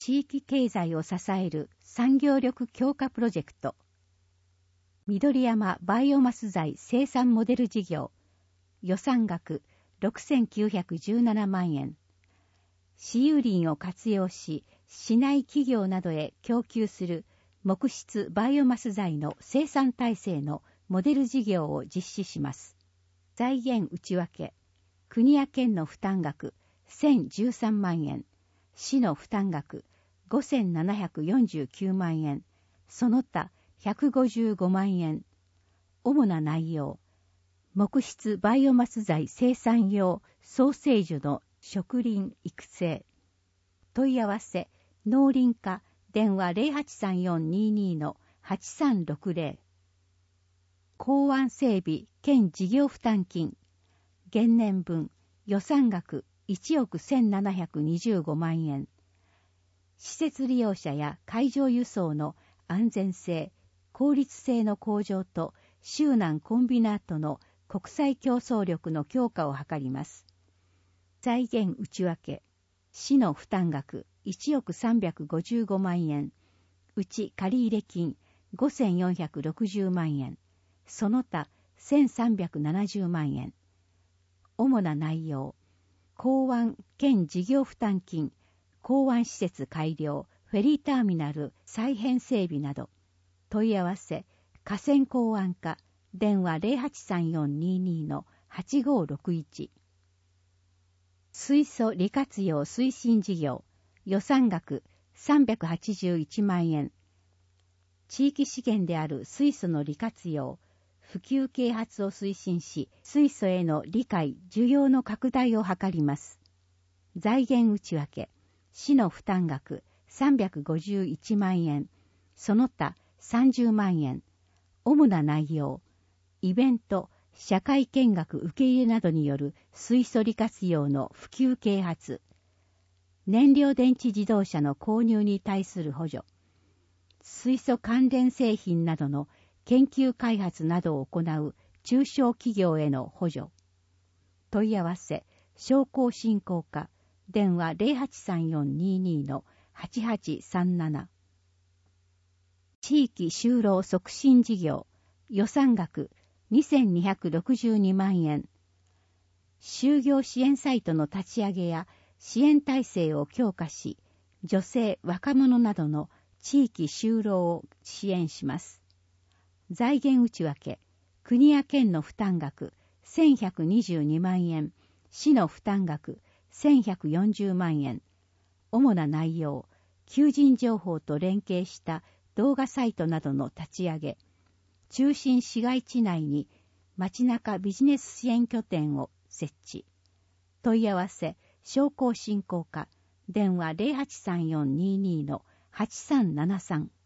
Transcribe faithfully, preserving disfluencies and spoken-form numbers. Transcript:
地域経済を支える産業力強化プロジェクト、緑山バイオマス材生産モデル事業、予算額ろくせんきゅうひゃくじゅうななまんえん、私有林を活用し、市内企業などへ供給する木質バイオマス材の生産体制のモデル事業を実施します。財源内訳、国や県の負担額せんじゅうさんまんえん、市の負担額ごせんななひゃくよんじゅうきゅうまんえん、その他ひゃくごじゅうごまんえん。主な内容、木質バイオマス材生産用ソーセージの植林育成。問い合わせ、農林課、電話 ゼロはちさんよんにーにーのはちさんろくゼロ。港湾整備兼事業負担金。現年分、予算額いちおくせんななひゃくにじゅうごまんえん。施設利用者や海上輸送の安全性、効率性の向上と周南コンビナートの国際競争力の強化を図ります。財源内訳、市の負担額いちおくさんびゃくごじゅうごまんえん、うち借入金ごせんよんひゃくろくじゅうまんえん、その他せんさんびゃくななじゅうまんえん。主な内容、港湾兼事業負担金、港湾施設改良、フェリーターミナル再編整備など。問い合わせ、河川港湾課、電話 ゼロはちさんよんにーにーのはちごろくいち。水素利活用推進事業、予算額さんびゃくはちじゅういちまんえん。地域資源である水素の利活用、普及啓発を推進し、水素への理解、需要の拡大を図ります。財源内訳、市の負担額さんびゃくごじゅういちまんえん、その他さんじゅうまんえん。主な内容、イベント、社会見学受け入れなどによる水素利活用の普及啓発、燃料電池自動車の購入に対する補助、水素関連製品などの研究開発などを行う中小企業への補助。問い合わせ、商工振興課、電話 ゼロはちさんよんにーにーのはちはちさんなな。地域就労促進事業、予算額にせんにひゃくろくじゅうにまんえん。就業支援サイトの立ち上げや支援体制を強化し、女性、若者などの地域就労を支援します。財源内訳、国や県の負担額せんひゃくにじゅうにまんえん、市の負担額せんひゃくよんじゅうまんえん。主な内容、求人情報と連携した動画サイトなどの立ち上げ、中心市街地内に街中ビジネス支援拠点を設置。問い合わせ、商工振興課、電話 ゼロはちさんよんにーにーのはちさんななさん。